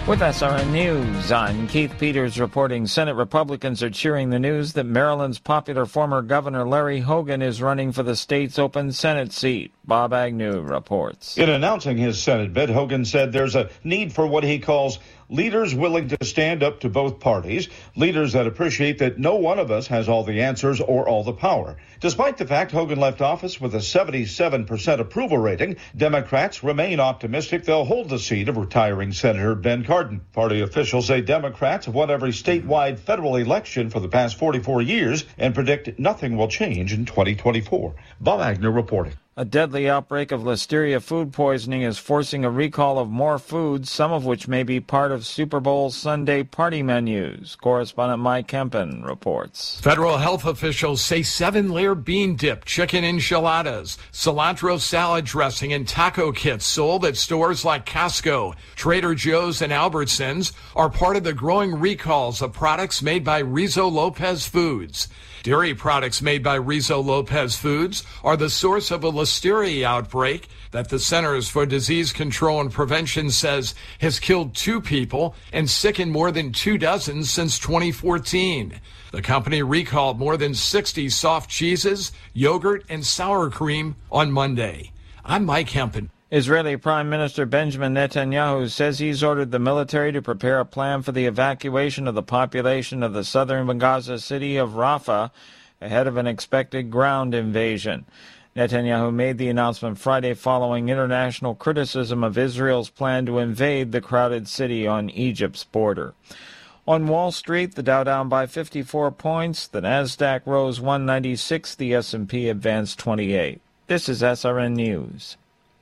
With SRN News, I'm Keith Peters reporting Senate Republicans are cheering the news that Maryland's popular former Governor Larry Hogan is running for the state's open Senate seat. Bob Agnew reports. In announcing his Senate bid, Hogan said there's a need for what he calls leaders willing to stand up to both parties, leaders that appreciate that no one of us has all the answers or all the power. Despite the fact Hogan left office with a 77% approval rating, Democrats remain optimistic they'll hold the seat of retiring Senator Ben Cardin. Party officials say Democrats have won every statewide federal election for the past 44 years and predict nothing will change in 2024. Bob Agnew reporting. A deadly outbreak of Listeria food poisoning is forcing a recall of more foods, some of which may be part of Super Bowl Sunday party menus. Correspondent Mike Kempen reports. Federal health officials say 7-layer bean dip, chicken enchiladas, cilantro salad dressing, and taco kits sold at stores like Costco, Trader Joe's, and Albertsons are part of the growing recalls of products made by Rizzo Lopez Foods. Dairy products made by Rizzo Lopez Foods are the source of a Listeria outbreak that the Centers for Disease Control and Prevention says has killed 2 people and sickened more than 24 since 2014. The company recalled more than 60 soft cheeses, yogurt, and sour cream on Monday. I'm Mike Hempen. Israeli Prime Minister Benjamin Netanyahu says he's ordered the military to prepare a plan for the evacuation of the population of the southern Gaza city of Rafah ahead of an expected ground invasion. Netanyahu made the announcement Friday following international criticism of Israel's plan to invade the crowded city on Egypt's border. On Wall Street, the Dow down by 54 points, the Nasdaq rose 196, the S&P advanced 28. This is SRN News.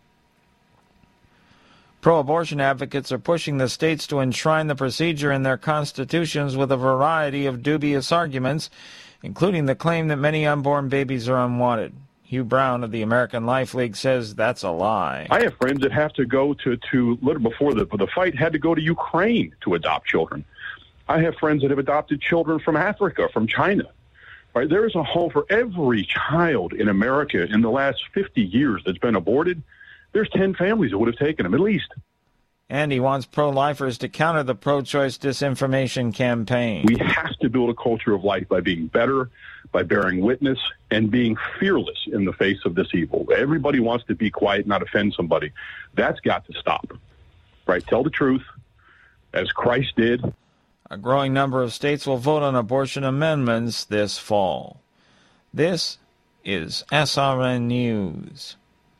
Pro-abortion advocates are pushing the states to enshrine the procedure in their constitutions with a variety of dubious arguments, including the claim that many unborn babies are unwanted. Hugh Brown of the American Life League says that's a lie. I have friends that have to go to little before the fight, had to go to Ukraine to adopt children. I have friends that have adopted children from Africa, from China. Right? There is a home for every child in America in the last 50 years that's been aborted. There's 10 families that would have taken them, at least. And he wants pro-lifers to counter the pro-choice disinformation campaign. We have to build a culture of life by being better, by bearing witness, and being fearless in the face of this evil. Everybody wants to be quiet, not offend somebody. That's got to stop. Right? Tell the truth, as Christ did. A growing number of states will vote on abortion amendments this fall. This is SRN News.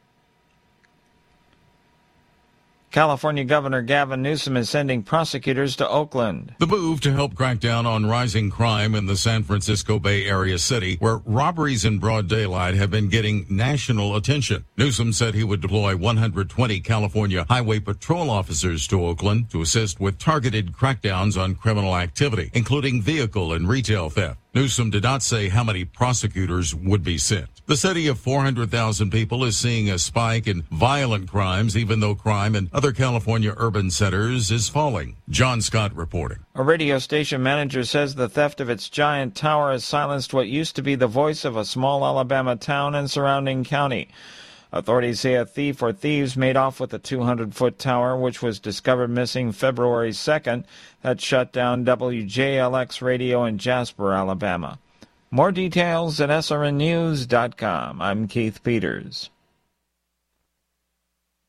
California Governor Gavin Newsom is sending prosecutors to Oakland. The move to help crack down on rising crime in the San Francisco Bay Area city, where robberies in broad daylight have been getting national attention. Newsom said he would deploy 120 California Highway Patrol officers to Oakland to assist with targeted crackdowns on criminal activity, including vehicle and retail theft. Newsom did not say how many prosecutors would be sent. The city of 400,000 people is seeing a spike in violent crimes, even though crime in other California urban centers is falling. John Scott reporting. A radio station manager says the theft of its giant tower has silenced what used to be the voice of a small Alabama town and surrounding county. Authorities say a thief or thieves made off with the 200-foot tower, which was discovered missing February 2nd, that shut down WJLX radio in Jasper, Alabama. More details at srnnews.com. I'm Keith Peters.